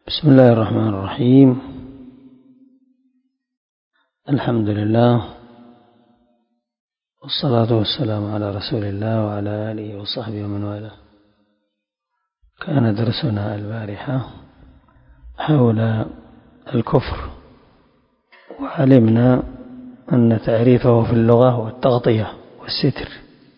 بسم الله الرحمن الرحيم. الحمد لله والصلاة والسلام على رسول الله وعلى آله وصحبه ومن والاه. كان درسنا البارحة حول الكفر، وعلمنا أن تعريفه في اللغة هو التغطية والستر،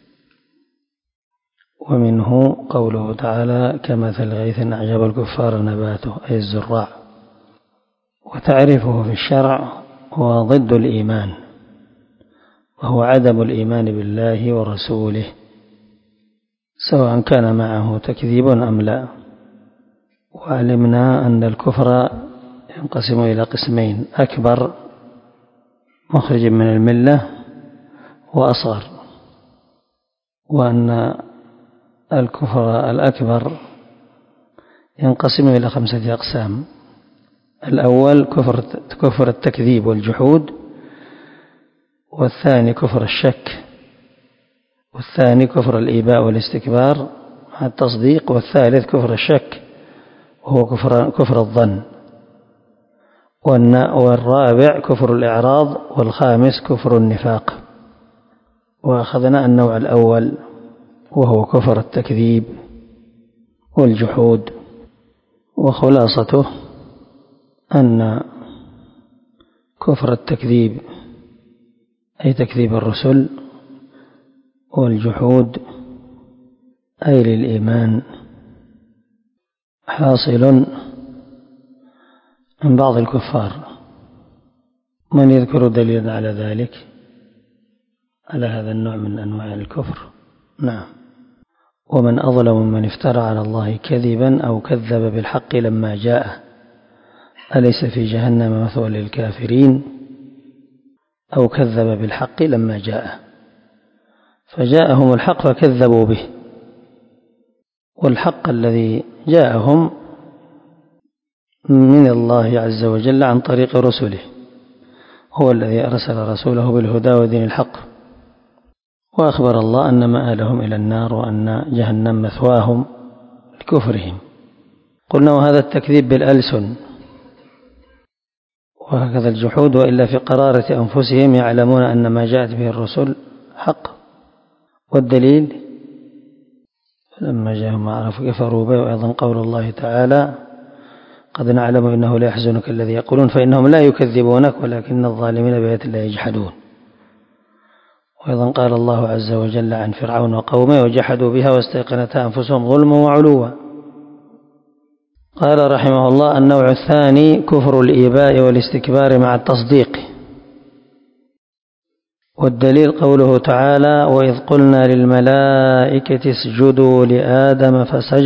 ومنه قوله تعالى كمثل غيث أعجب الكفار نباته أي الزراع. وتعريفه في الشرع هو ضد الإيمان، وهو عدم الإيمان بالله ورسوله سواء كان معه تكذيب أم لا. وعلمنا أن الكفر ينقسم إلى قسمين: أكبر مخرج من الملة وأصغر، وأن الكفر الأكبر ينقسم إلى 5 أقسام: الأول كفر التكذيب والجحود، والثاني كفر الشك، والثاني كفر الإيباء والاستكبار مع التصديق، والثالث كفر الشك وهو كفر الظن، والرابع كفر الإعراض، والخامس كفر النفاق. وأخذنا النوع الأول وهو كفر التكذيب والجحود، وخلاصته أن كفر التكذيب أي تكذيب الرسل، والجحود أي للإيمان، حاصل من بعض الكفار. من يذكر دليلا على ذلك، على هذا النوع من أنواع الكفر؟ نعم. ومن أظلم ممن افترى على الله كذبا أو كذب بالحق لما جاءه أليس في جهنم مثوى للكافرين أو كذب بالحق لما جاءه. فجاءهم الحق فكذبوا به، والحق الذي جاءهم من الله عز وجل عن طريق رسله، هو الذي أرسل رسوله بالهدى ودين الحق. وأخبر الله أن مآلهم إلى النار، وأن جهنم مثواهم لكفرهم. قلنا وهذا التكذيب بالألسن، وهكذا الجحود، وإلا في قرارة أنفسهم يعلمون أن ما جاءت به الرسل حق. والدليل لما جاءهم ما عرفوا كفروا به. وأيضا قول الله تعالى قد نعلم إنه لا يحزنك الذي يقولون فإنهم لا يكذبونك ولكن الظالمين بآيات الله يجحدون. وأيضا قال الله عز وجل عن فرعون وقومه وجحدوا بها واستيقنتها أنفسهم ظلما وعلوا. قال رحمه الله النوع الثاني كفر الإيباء والاستكبار مع التصديق. والدليل قوله تعالى وإذ قلنا للملائكة اسجدوا لآدم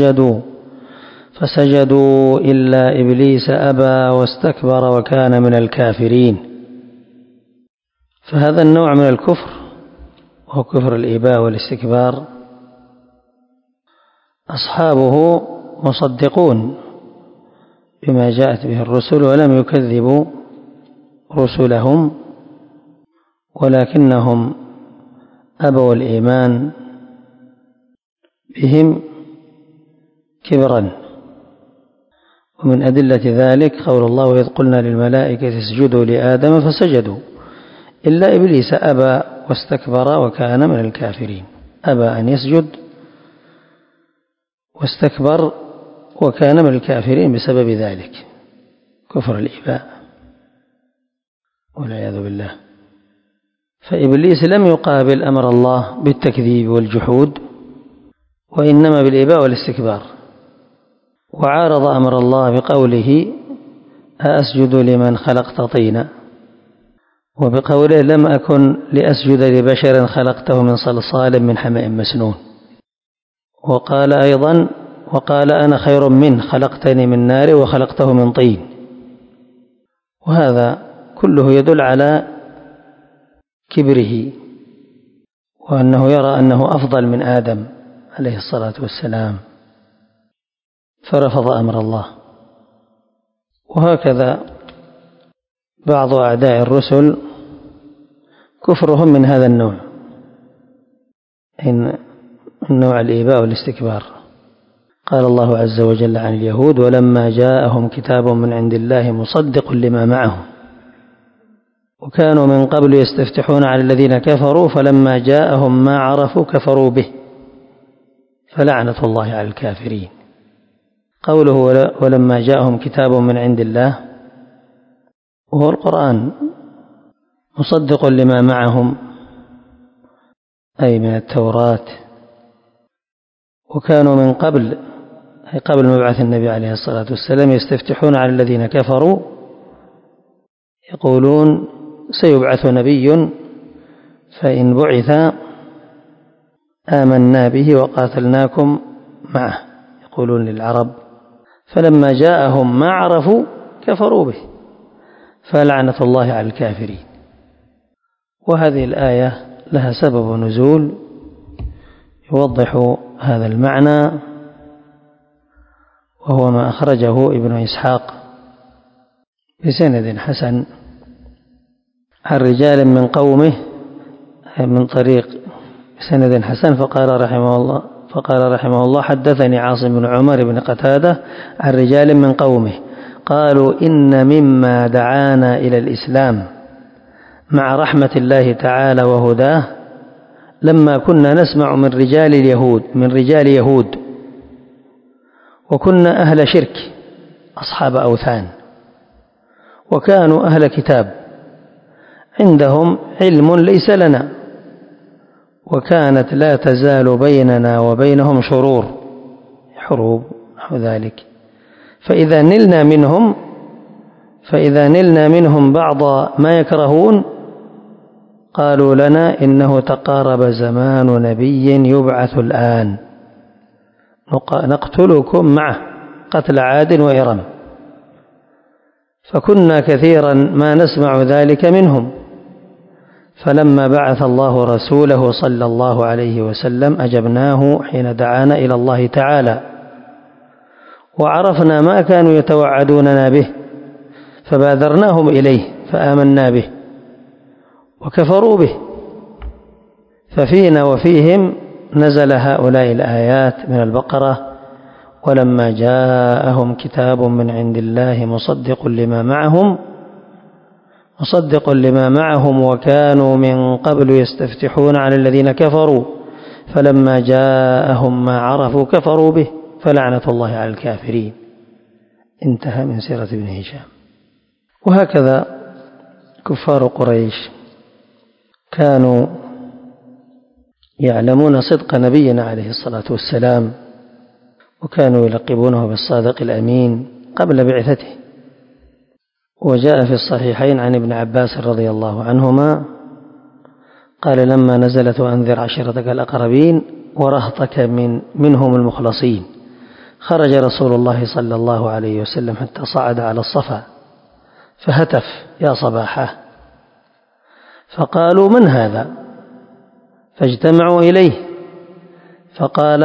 فسجدوا إلا إبليس أبى واستكبر وكان من الكافرين. فهذا النوع من الكفر وهو كفر الإيباء والاستكبار أصحابه مصدقون بما جاءت به الرسل ولم يكذبوا رسلهم، ولكنهم أبوا الإيمان بهم كبرا. ومن أدلة ذلك قول الله وإذ قلنا للملائكة اسجدوا لآدم فسجدوا إلا إبليس أبى واستكبر وكان من الكافرين. أبى أن يسجد واستكبر وكان من الكافرين بسبب ذلك، كفر الإيباء والعياذ بالله. فإبليس لم يقابل أمر الله بالتكذيب والجحود، وإنما بالإيباء والاستكبار، وعارض أمر الله بقوله أأسجد لمن خلقت طينا، وبقوله لم أكن لأسجد لبشر خلقته من صلصال من حمأ مسنون. وقال أيضا وقال أنا خير منه خلقتني من نار وخلقته من طين. وهذا كله يدل على كبره، وأنه يرى أنه أفضل من آدم عليه الصلاة والسلام، فرفض أمر الله. وهكذا بعض أعداء الرسل كفرهم من هذا النوع، إن النوع الإيباء والاستكبار. قال الله عز وجل عن اليهود: ولما جاءهم كتاب من عند الله مصدق لما معهم وكانوا من قبل يستفتحون على الذين كفروا فلما جاءهم ما عرفوا كفروا به فلعنة الله على الكافرين. قوله ولما جاءهم كتاب من عند الله وهو القرآن مصدق لما معهم أي من التوراة، وكانوا من قبل أي قبل مبعث النبي عليه الصلاة والسلام يستفتحون على الذين كفروا يقولون: سيبعث نبي فإن بعث آمنا به وقاتلناكم معه، يقولون للعرب. فلما جاءهم ما عرفوا كفروا به فلعنة الله على الكافرين. وهذه الآية لها سبب نزول يوضح هذا المعنى، وهو ما أخرجه ابن إسحاق بسند حسن عن رجال من قومه من طريق سند حسن فقال رحمه الله: حدثني عاصم بن عمر بن قتادة عن رجال من قومه قالوا: إن مما دعانا إلى الإسلام مع رحمة الله تعالى وهداه لما كنا نسمع من رجال يهود وكنا أهل شرك أصحاب أوثان، وكانوا أهل كتاب عندهم علم ليس لنا، وكانت لا تزال بيننا وبينهم حروب نحو ذلك، فإذا نلنا منهم بعض ما يكرهون قالوا لنا: إنه تقارب زمان نبي يبعث الآن نقتلكم معه قتل عاد وإرم. فكنا كثيرا ما نسمع ذلك منهم، فلما بعث الله رسوله صلى الله عليه وسلم أجبناه حين دعانا إلى الله تعالى، وعرفنا ما كانوا يتوعدوننا به فبادرناهم إليه فآمنا به وكفروا به، ففينا وفيهم نزل هؤلاء الآيات من البقرة: ولما جاءهم كتاب من عند الله مصدق لما معهم وكانوا من قبل يستفتحون على الذين كفروا فلما جاءهم ما عرفوا كفروا به فلعنة الله على الكافرين. انتهى من سيرة ابن هشام. وهكذا كفار قريش كانوا يعلمون صدق نبينا عليه الصلاة والسلام، وكانوا يلقبونه بالصادق الأمين قبل بعثته. وجاء في الصحيحين عن ابن عباس رضي الله عنهما قال: لما نزلت وأنذر عشيرتك الأقربين ورهطك منهم المخلصين خرج رسول الله صلى الله عليه وسلم حتى صعد على الصفا فهتف: يا صباحه. فقالوا: من هذا؟ فاجتمعوا إليه فقال: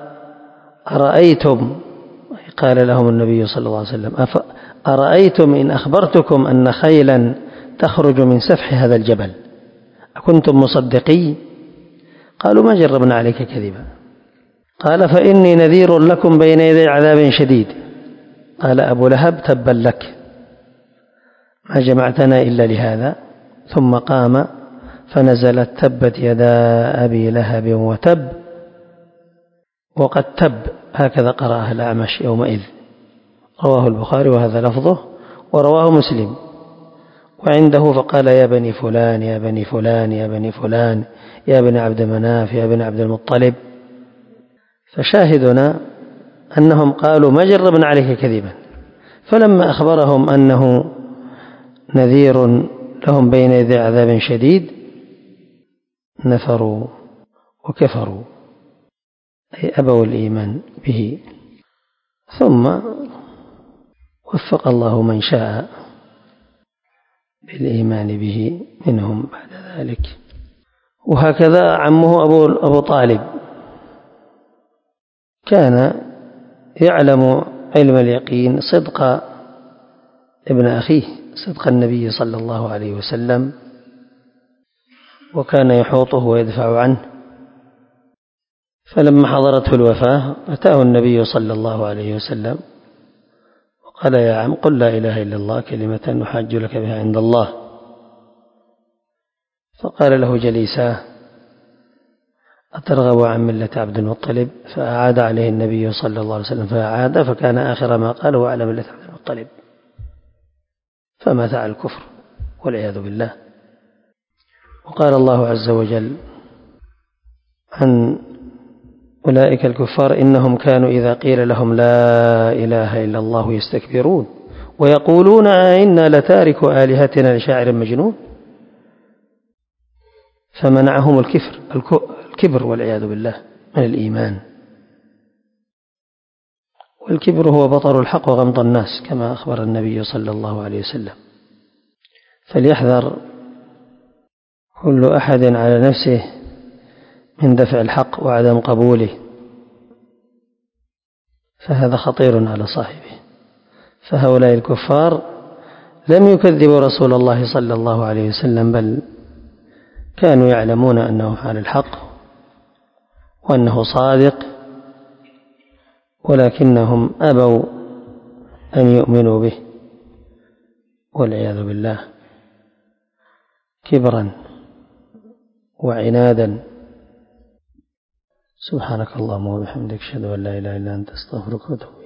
قال لهم النبي صلى الله عليه وسلم: أرأيتم إن أخبرتكم أن خيلا تخرج من سفح هذا الجبل أكنتم مصدقي؟ قالوا: ما جربنا عليك كذبا. قال: فإني نذير لكم بين يدي عذاب شديد. قال أبو لهب: تبا لك، ما جمعتنا إلا لهذا. ثم قام فنزلت: تبت يدا أبي لهب وتب، وقد تب، هكذا قرأها الأعمش يومئذ. رواه البخاري وهذا لفظه، ورواه مسلم. وعنده فقال: يا بني فلان يا بني فلان يا بني فلان يا بني عبد مناف يا بني عبد المطلب. فشاهدنا أنهم قالوا: ما جربنا عليك كذبا. فلما أخبرهم أنه نذير لهم بين يدي عذاب شديد نفروا وكفروا، أي أبوا الإيمان به. ثم وفق الله من شاء بالإيمان به منهم بعد ذلك. وهكذا عمه أبو طالب كان يعلم علم اليقين صدق ابن أخيه، صدق النبي صلى الله عليه وسلم، وكان يحوطه ويدفع عنه فلما حضرته الوفاة أتاه النبي صلى الله عليه وسلم وقال يا عم قل لا إله إلا الله كلمة نحاج لك بها عند الله. فقال له جليساه أترغب عن ملة عبد المطلب؟ فأعاد عليه النبي صلى الله عليه وسلم فأعاد، فكان آخر ما قاله على ملة عبد المطلب، فمات على الكفر والعياذ بالله. وقال الله عز وجل عن أولئك الكفار إنهم كانوا إذا قيل لهم لا إله إلا الله يستكبرون ويقولون أئنا لتاركو آلهتنا لشاعر مجنون، فمنعهم الكبر والعياذ بالله من الإيمان. والكبر هو بطر الحق وغمط الناس كما أخبر النبي صلى الله عليه وسلم. فليحذر كل أحد على نفسه من دفع الحق وعدم قبوله، فهذا خطير على صاحبه. فهؤلاء الكفار لم يكذبوا رسول الله صلى الله عليه وسلم، بل كانوا يعلمون أنه على الحق وأنه صادق، ولكنهم أبوا أن يؤمنوا به والعياذ بالله كبرا وعنادا. سبحانك اللهم وبحمدك أشهد أن لا إله إلا أنت أستغفرك وأتوب إليك.